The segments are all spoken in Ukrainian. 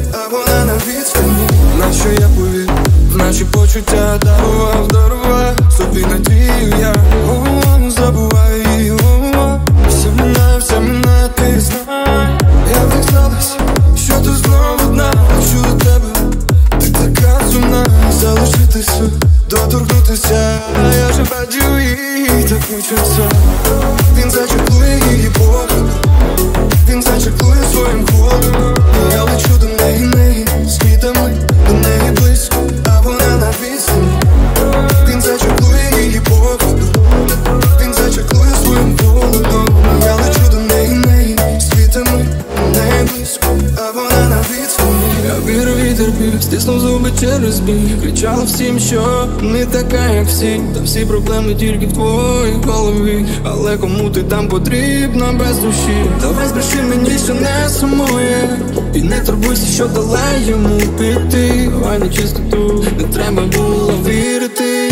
а вона на відстані. Нащо я повір, в наші почуття дарував собі надію я. Забуваю її, все мене, ти знай. Я так сталося, що ти знову одна. Хочу до тебе, ти така сумна. Залишитися, доторкнутися, а я вже бачу її, так хочеться. Він зачеплює її погляд, він зачеплює своїм ходом. Я лечу до неї, світами, до неї близько, а вона на відстані. Він зачеплює її погляд, він зачеплює своїм холодом. Я лечу до неї, світами, до неї близько, а вона на відстані. Я вірю, вітер пів, стиснув зуби через біль. Кричала всім, що не така, як всі. Та всі проблеми тільки в твоїй голові. Але кому ти там потрібна без душі? Давай збреши мені, що не сумує, і не турбуйся, що дала йому піти. Давай на чистоту, не треба було вірити.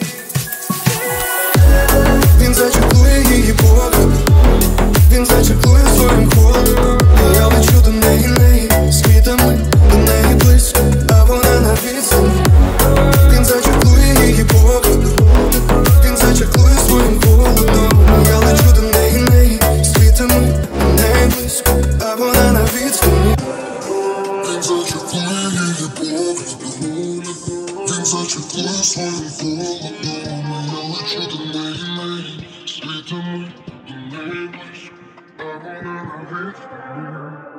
Він зачеплює її погляд, він зачеплює своїм ходом. Я лечу до неї, світами, до неї близько, а вона на відстані. Він зачеплює її погляд, він зачеплює своїм холодом. Я лечу до неї, світами, до неї близько, а вона на відстані. Він зачеплює її погляд, він зачеплює своїм холодом. Я лечу до неї, світами, до неї близько, а вона на відстані.